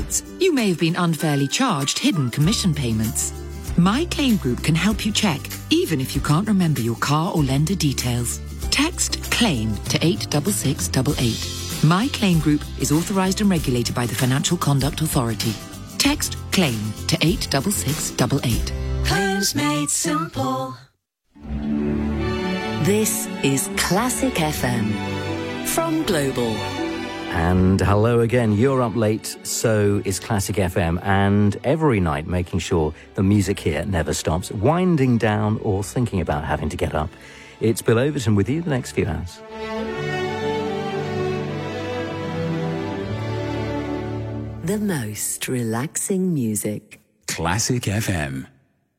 reports, you may have been unfairly charged hidden commission payments. My Claim Group can help you check, even if you can't remember your car or lender details. Text CLAIM to 86688. My Claim Group is authorised and regulated by the Financial Conduct Authority. Text CLAIM to 86688. Claims made simple. This is Classic FM from Global. And hello again, you're up late, so is Classic FM, and every night making sure the music here never stops, winding down or thinking about having to get up. It's Bill Overton with you the next few hours. The most relaxing music. Classic FM.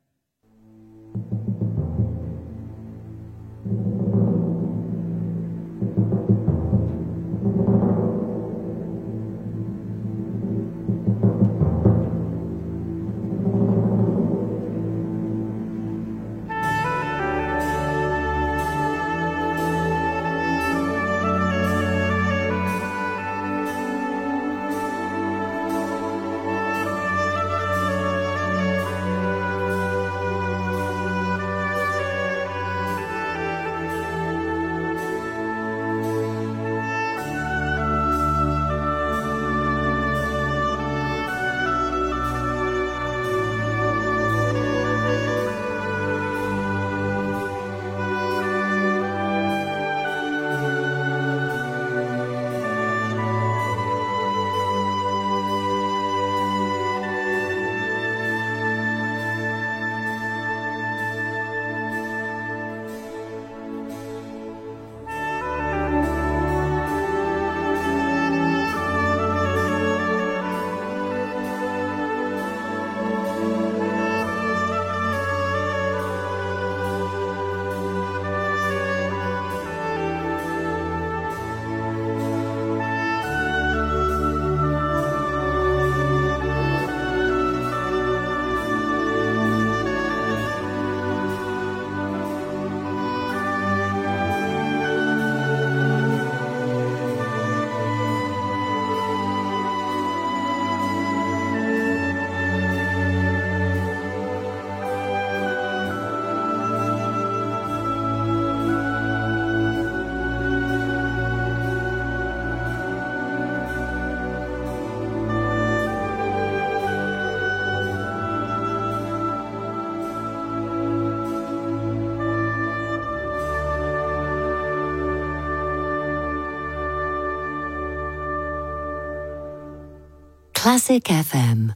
Classic FM.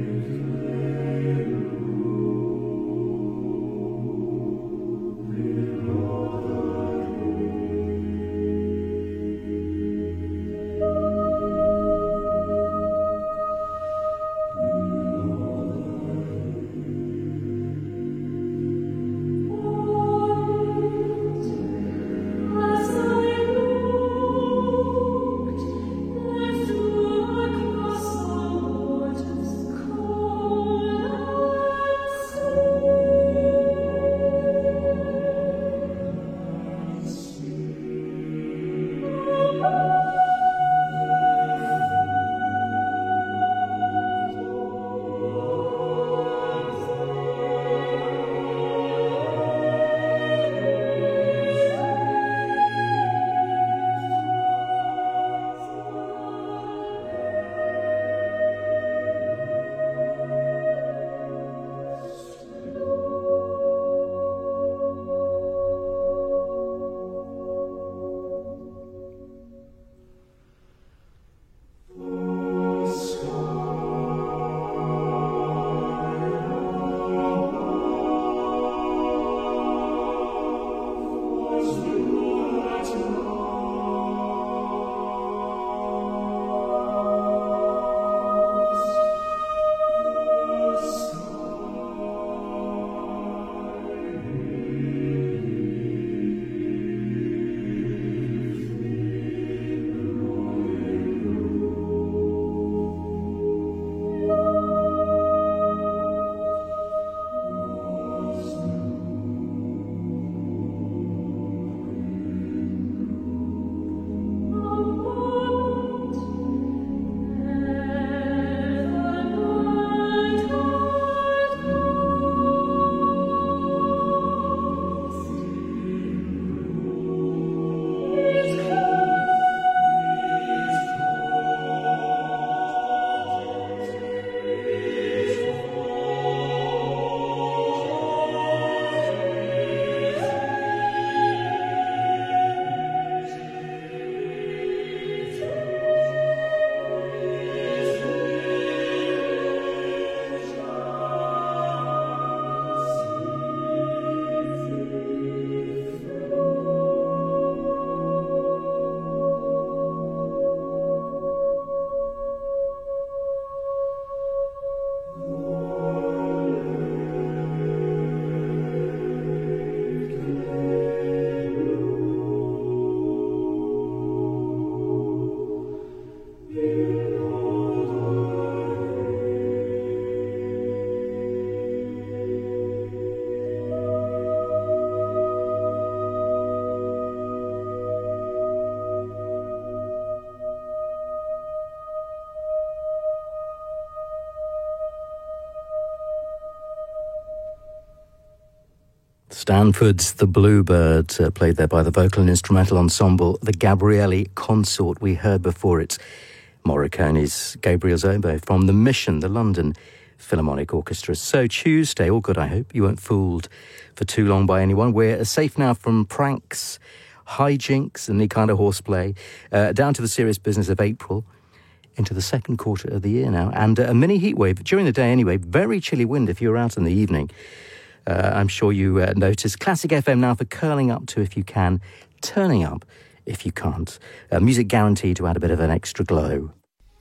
Yeah. Stanford's The Bluebird, played there by the vocal and instrumental ensemble, the Gabrielli Consort. We heard before it Morricone's Gabriel Zobo from The Mission, the London Philharmonic Orchestra. So Tuesday, all good I hope, you weren't fooled for too long by anyone. We're safe now from pranks, hijinks and any kind of horseplay, down to the serious business of April, into the second quarter of the year now, and a mini heatwave during the day anyway. Very chilly wind if you're out in the evening. I'm sure you noticed. Classic FM now for curling up to if you can, turning up if you can't. Music guaranteed to add a bit of an extra glow.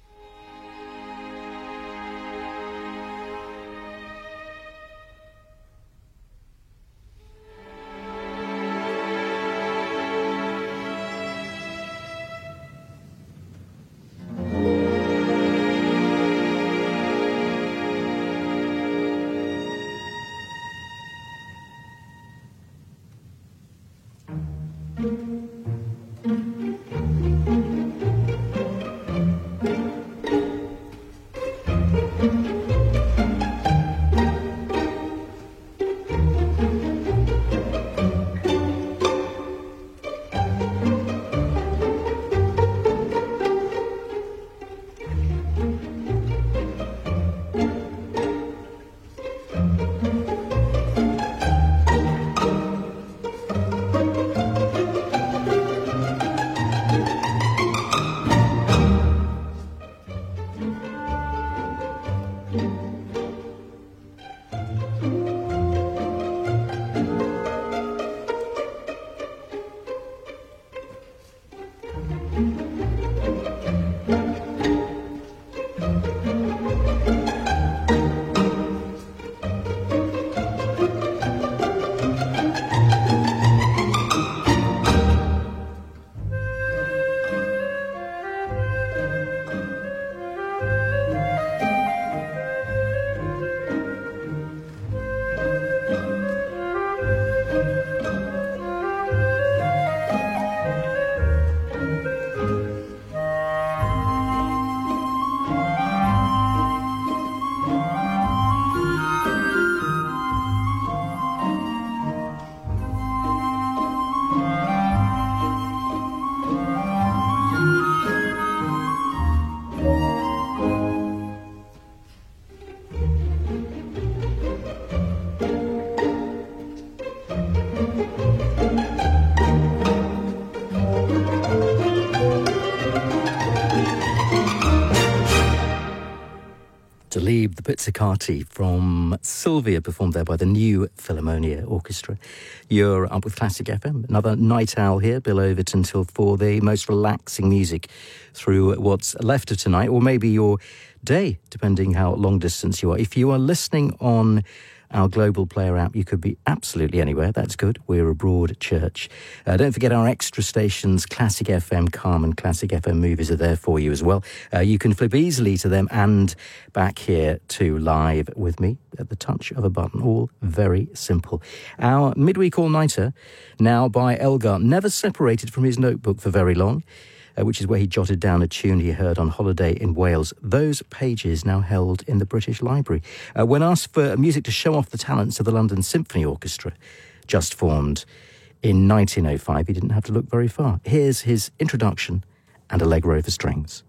The Pizzicati from Sylvia, performed there by the New Philharmonia Orchestra. You're up with Classic FM. Another night owl here, Bill Overton till 4. The most relaxing music through what's left of tonight, or maybe your day, depending how long distance you are. If you are listening on our Global Player app, you could be absolutely anywhere. That's good. We're a broad church. Don't forget our extra stations, Classic FM Calm and Classic FM Movies are there for you as well. You can flip easily to them and back here to live with me at the touch of a button. All very simple. Our midweek all-nighter, now by Elgar, never separated from his notebook for very long, which is where he jotted down a tune he heard on holiday in Wales. Those pages now held in the British Library. When asked for music to show off the talents of the London Symphony Orchestra, just formed in 1905, he didn't have to look very far. Here's his introduction and Allegro for strings.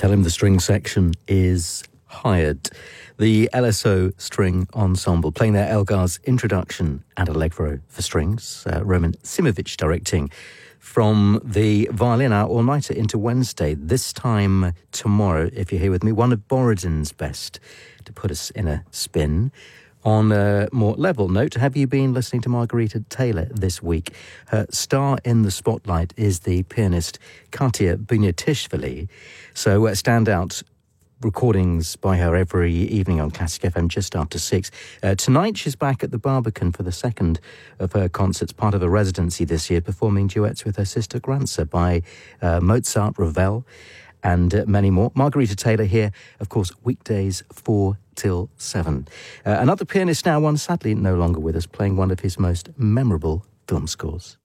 Tell him the string section is hired. The LSO String Ensemble playing their Elgar's Introduction and Allegro for strings. Roman Simovic directing from the Violin Hour all-nighter into Wednesday. This time tomorrow, if you're here with me, one of Borodin's best to put us in a spin. On a more level note, have you been listening to Margarita Taylor this week? Her star in the spotlight is the pianist Katia Bunyatishvili. So standout recordings by her every evening on Classic FM just after 6. Tonight she's back at the Barbican for the second of her concerts, part of a residency this year, performing duets with her sister Granza by Mozart, Ravel, and many more. Margarita Taylor here, of course, weekdays 4 till 7. Another pianist now, one sadly no longer with us, playing one of his most memorable film scores.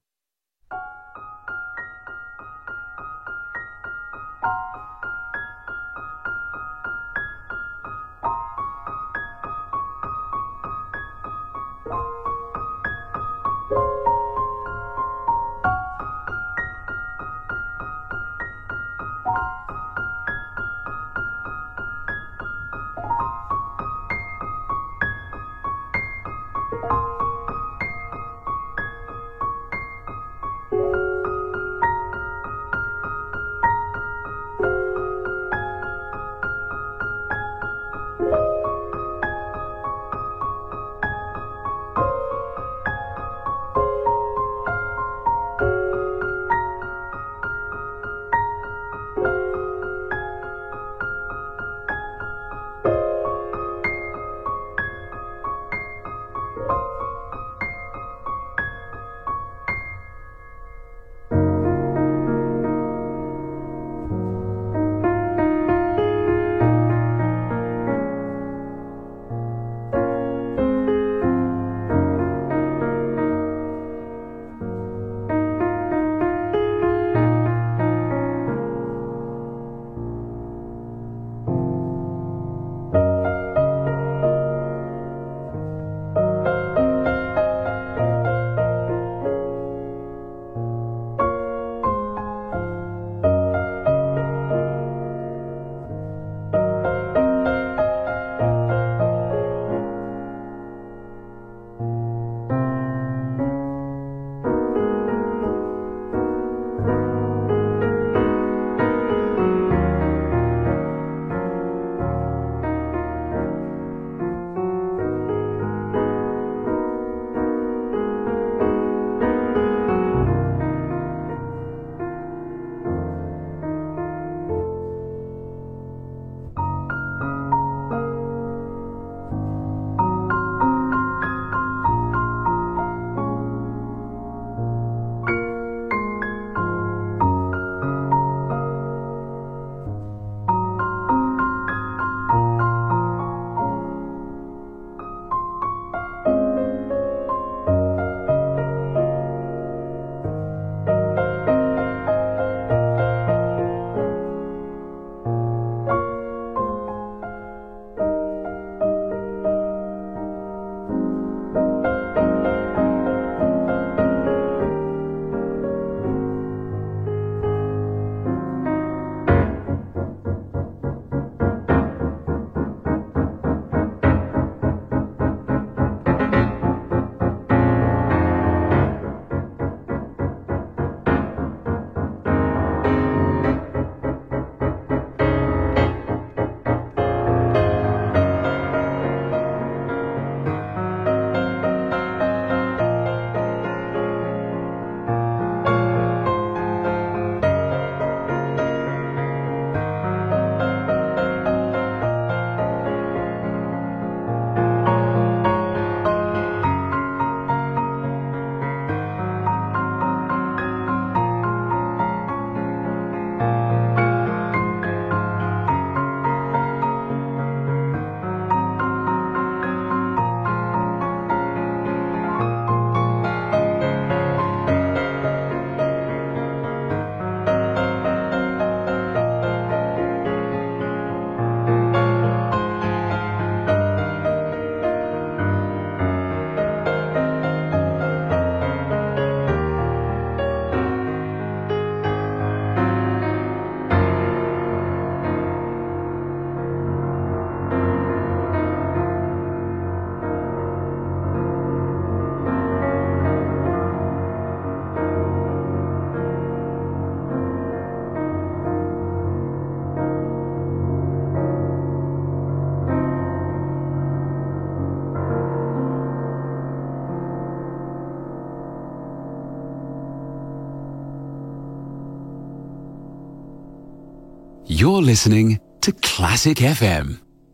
You're listening to Classic FM.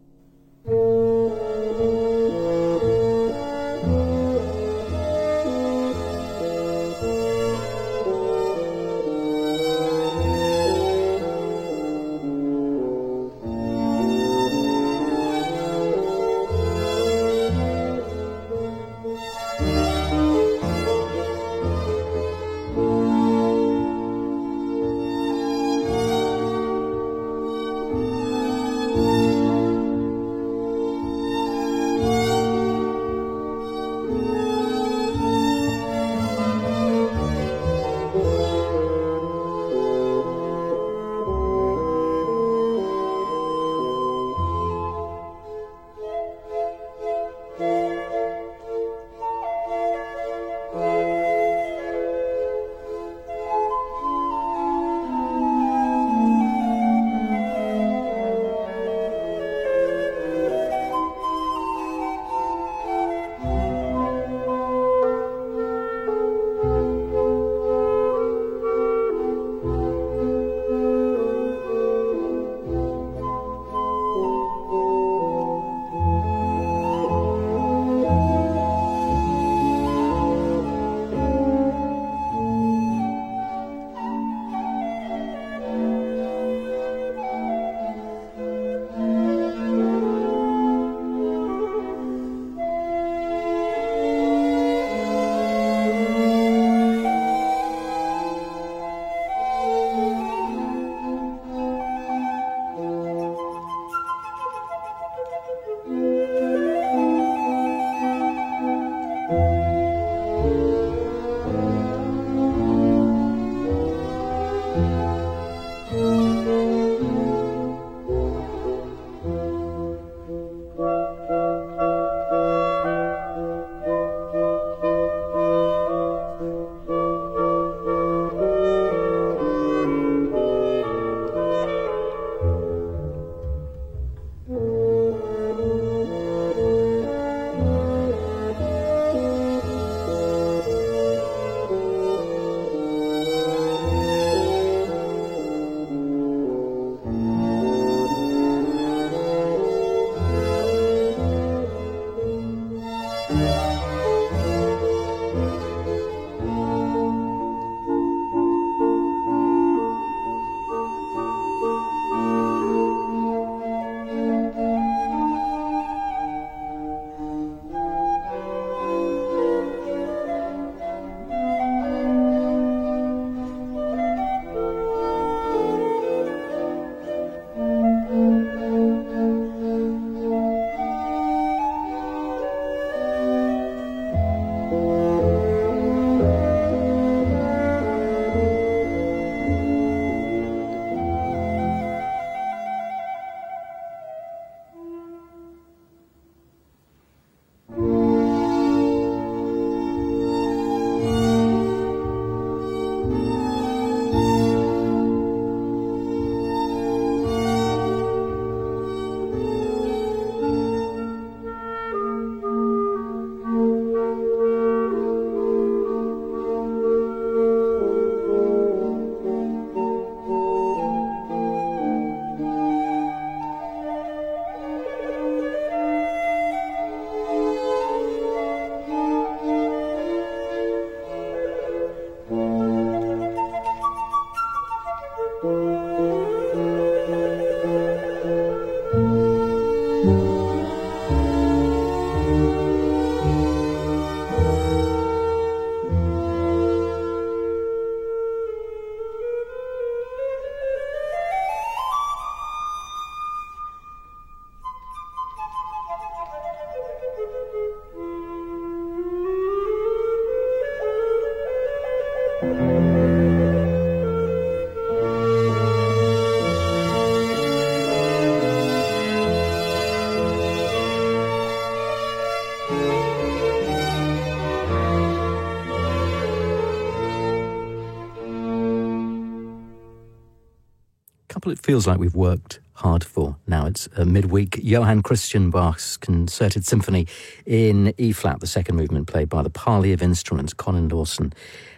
It feels like we've worked hard for. Now it's midweek. Johann Christian Bach's Concerted Symphony in E-flat, the second movement played by the Parley of Instruments, Colin Lawson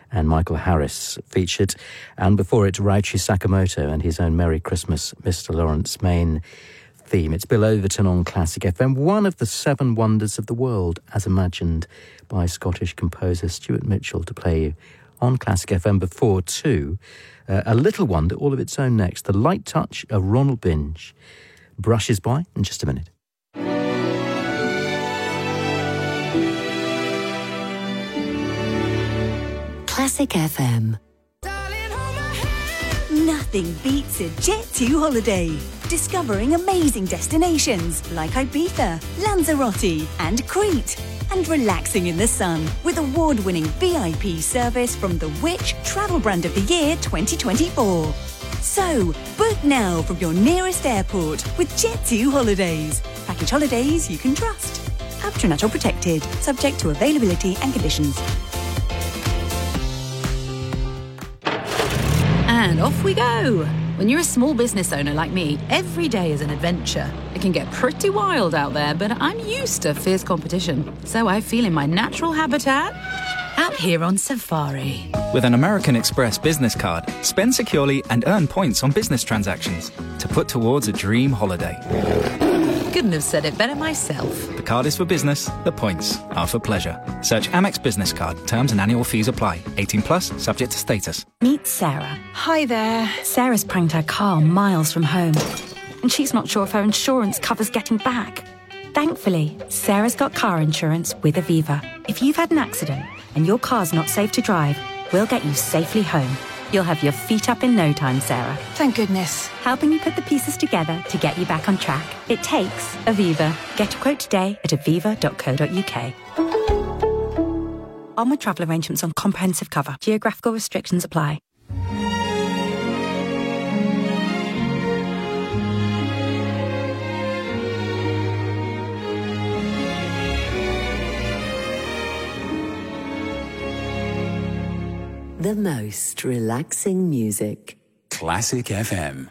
and Michael Harris featured. And before it, Ryuichi Sakamoto and his own Merry Christmas, Mr. Lawrence Main theme. It's Bill Overton on Classic FM, one of the 7 wonders of the world, as imagined by Scottish composer Stuart Mitchell, to play you on Classic FM before too. A little wonder all of its own next. The light touch of Ronald Binge brushes by in just a minute. Classic FM. Nothing beats a Jet2 holiday. Discovering amazing destinations like Ibiza, Lanzarote and Crete. And relaxing in the sun with award-winning VIP service from the Which Travel Brand of the Year 2024. So, book now from your nearest airport with Jet2 Holidays. Package holidays you can trust. Aptronaut or protected, subject to availability and conditions. And off we go! When you're a small business owner like me, every day is an adventure. It can get pretty wild out there, but I'm used to fierce competition. So I feel in my natural habitat, out here on safari. With an American Express business card, spend securely and earn points on business transactions to put towards a dream holiday. Couldn't have said it better myself. The card is for business, the points are for pleasure. Search Amex Business Card. Terms and annual fees apply. 18 plus, subject to status. Meet Sarah. Hi there. Sarah's pranked her car miles from home, and she's not sure if her insurance covers getting back. Thankfully, Sarah's got car insurance with Aviva. If you've had an accident and your car's not safe to drive, we'll get you safely home. You'll have your feet up in no time, Sarah. Thank goodness. Helping you put the pieces together to get you back on track. It takes Aviva. Get a quote today at aviva.co.uk. Onward travel arrangements on comprehensive cover. Geographical restrictions apply. The most relaxing music. Classic FM.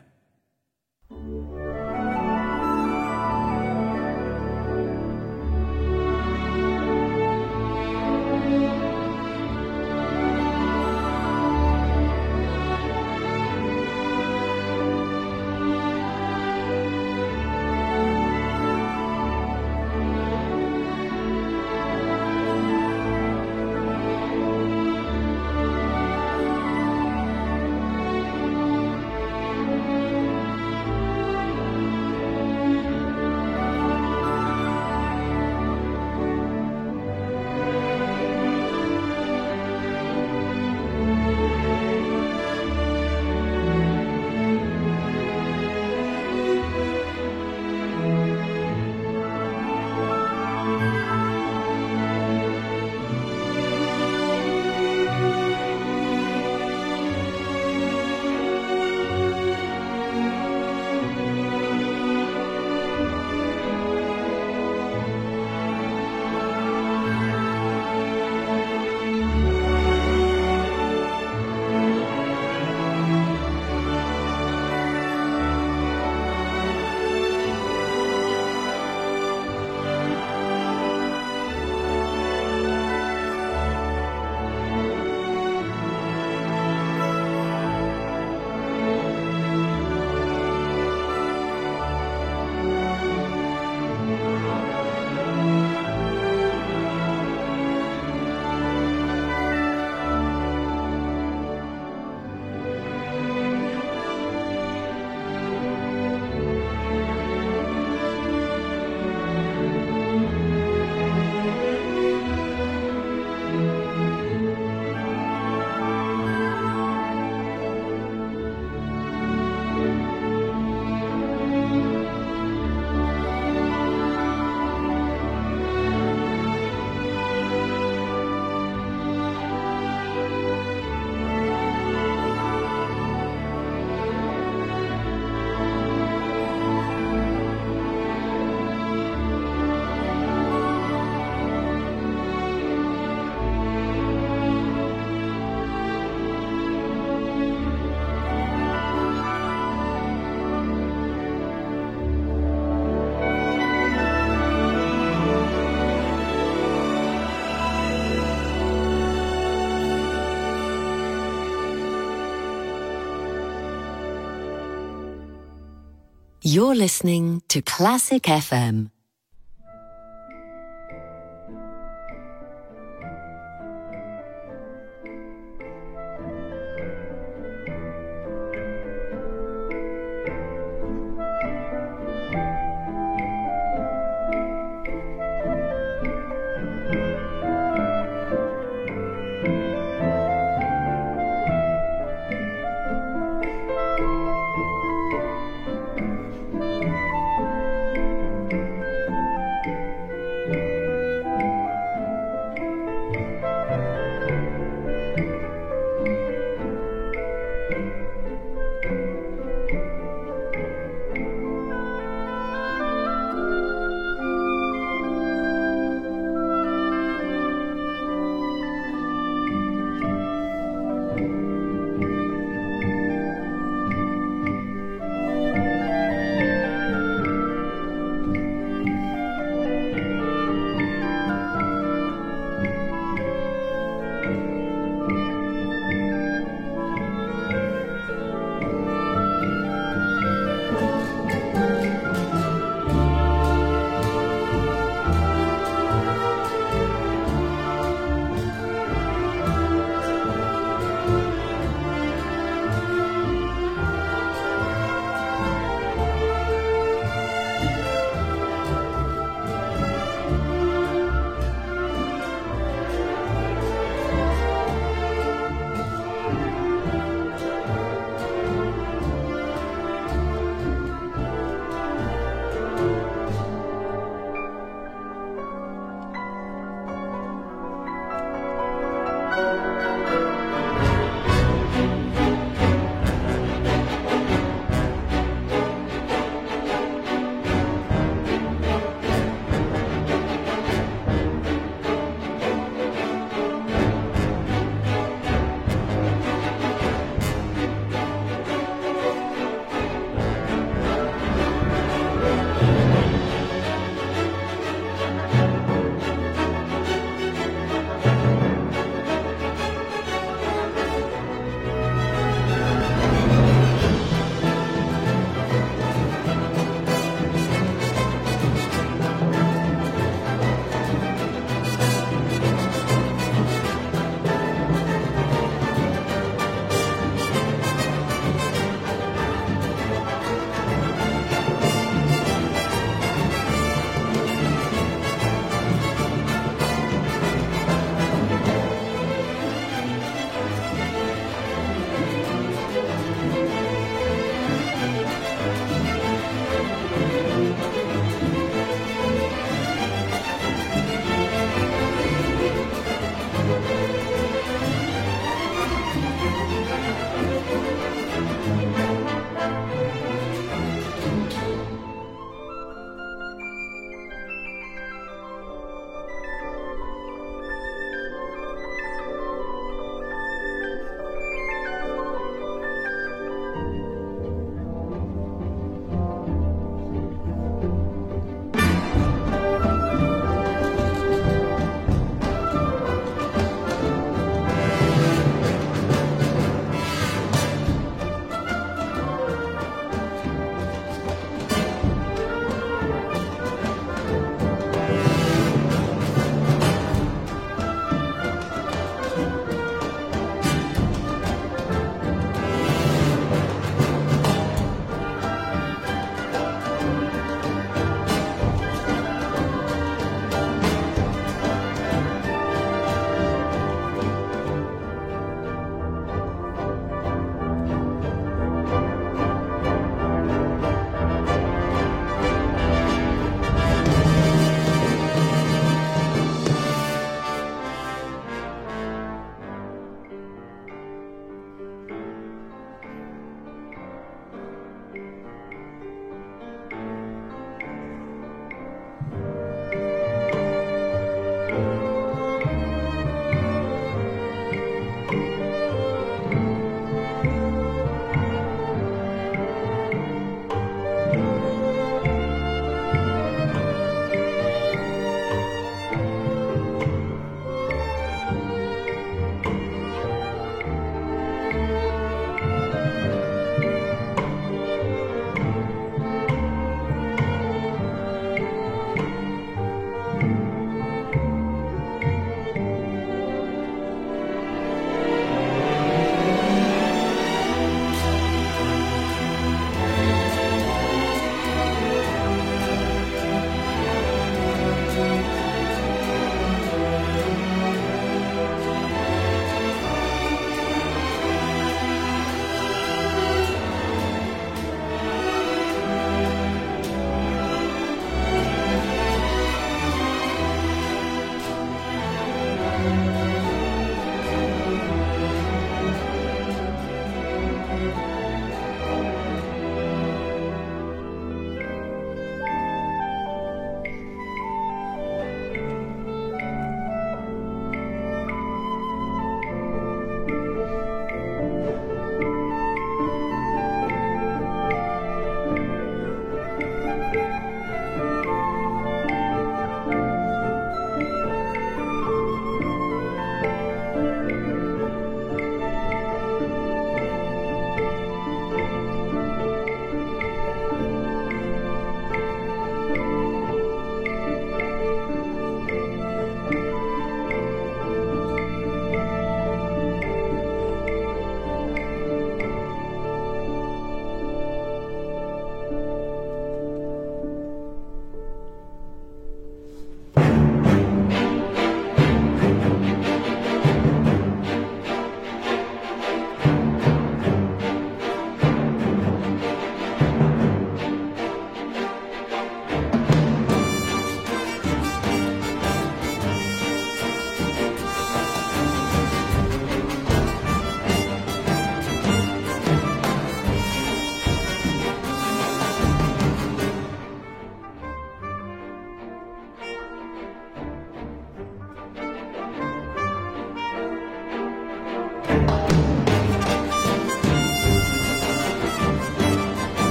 You're listening to Classic FM.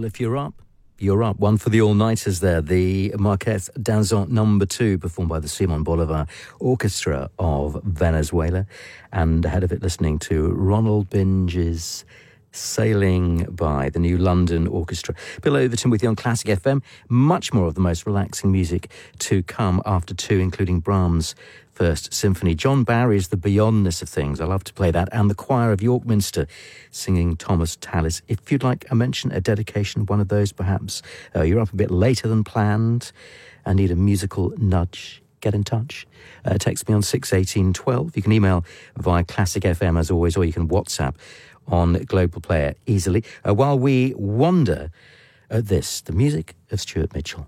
if you're up, you're up. One for the all-nighters there. The Marquez Danzón No. 2, performed by the Simón Bolívar Orchestra of Venezuela. And ahead of it, listening to Ronald Binge's Sailing By, the New London Orchestra. Bill Overton with you on Classic FM. Much more of the most relaxing music to come after 2, including Brahms' First Symphony. John Barry's The Beyondness of Things. I love to play that. And the Choir of York Minster singing Thomas Tallis. If you'd like a mention, a dedication, one of those perhaps, you're up a bit later than planned and need a musical nudge, get in touch. Text me on 61812. You can email via Classic FM as always, or you can WhatsApp on Global Player easily. While we wander at this, the music of Stuart Mitchell.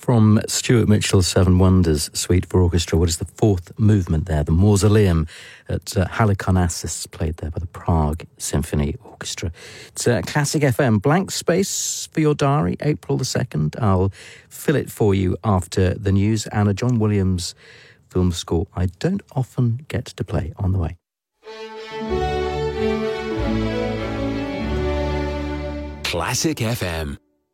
From Stuart Mitchell's Seven Wonders Suite for Orchestra, what is the fourth movement there? The Mausoleum at Halicarnassus, played there by the Prague Symphony Orchestra. It's Classic FM. Blank space for your diary, April the 2nd. I'll fill it for you after the news and a John Williams film score I don't often get to play on the way. Classic FM.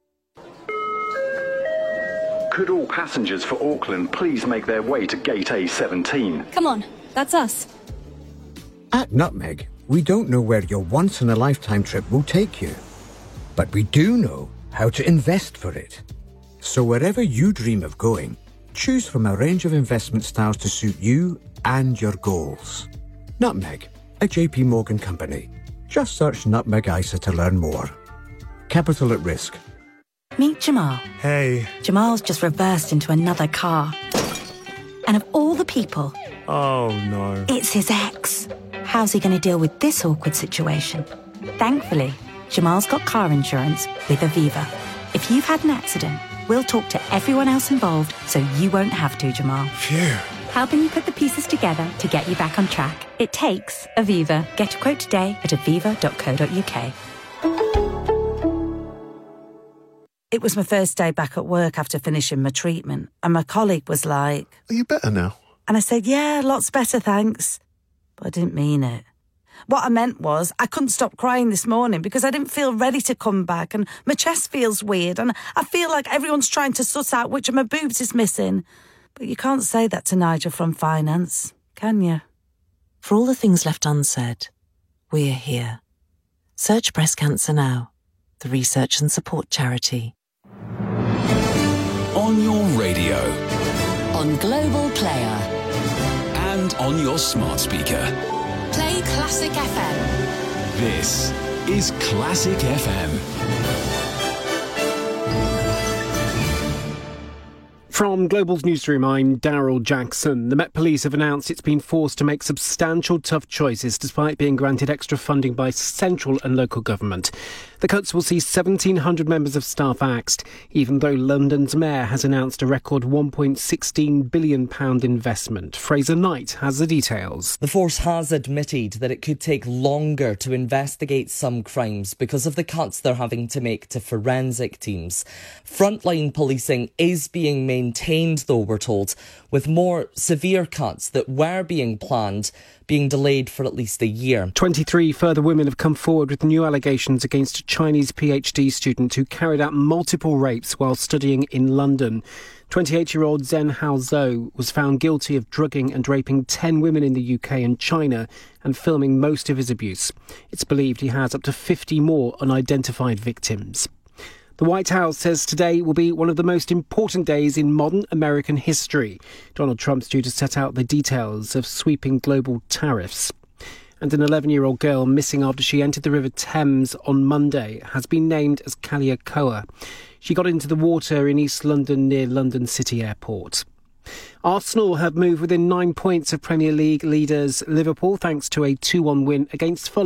Could all passengers for Auckland please make their way to Gate A17? Come on, that's us. At Nutmeg, we don't know where your once-in-a-lifetime trip will take you, but we do know how to invest for it. So wherever you dream of going, choose from a range of investment styles to suit you and your goals. Nutmeg, a JP Morgan company. Just search Nutmeg ISA to learn more. Capital at risk. Meet Jamal. Hey. Jamal's just reversed into another car. And of all the people... Oh, no. It's his ex. How's he going to deal with this awkward situation? Thankfully, Jamal's got car insurance with Aviva. If you've had an accident, we'll talk to everyone else involved so you won't have to, Jamal. Phew. Helping you put the pieces together to get you back on track. It takes Aviva. Get a quote today at aviva.co.uk. It was my first day back at work after finishing my treatment, and my colleague was like... Are you better now? And I said, yeah, lots better, thanks. But I didn't mean it. What I meant was I couldn't stop crying this morning because I didn't feel ready to come back, and my chest feels weird, and I feel like everyone's trying to suss out which of my boobs is missing. But you can't say that to Nigel from finance, can you? For all the things left unsaid, we're here. Search Breast Cancer Now, the research and support charity. On your radio. On Global Player. And on your smart speaker. Play Classic FM. This is Classic FM. From Global's newsroom, I'm Daryl Jackson. The Met Police have announced it's been forced to make substantial tough choices despite being granted extra funding by central and local government. The cuts will see 1,700 members of staff axed, even though London's mayor has announced a record £1.16 billion investment. Fraser Knight has the details. The force has admitted that it could take longer to investigate some crimes because of the cuts they're having to make to forensic teams. Frontline policing is being maintained, though, we're told, with more severe cuts that were being planned being delayed for at least a year. 23 further women have come forward with new allegations against a Chinese PhD student who carried out multiple rapes while studying in London. 28-year-old Zhen Haozhou was found guilty of drugging and raping 10 women in the UK and China and filming most of his abuse. It's believed he has up to 50 more unidentified victims. The White House says today will be one of the most important days in modern American history. Donald Trump's due to set out the details of sweeping global tariffs. And an 11-year-old girl missing after she entered the River Thames on Monday has been named as Kalia Koa. She got into the water in East London near London City Airport. Arsenal have moved within 9 points of Premier League leaders Liverpool thanks to a 2-1 win against Fulham.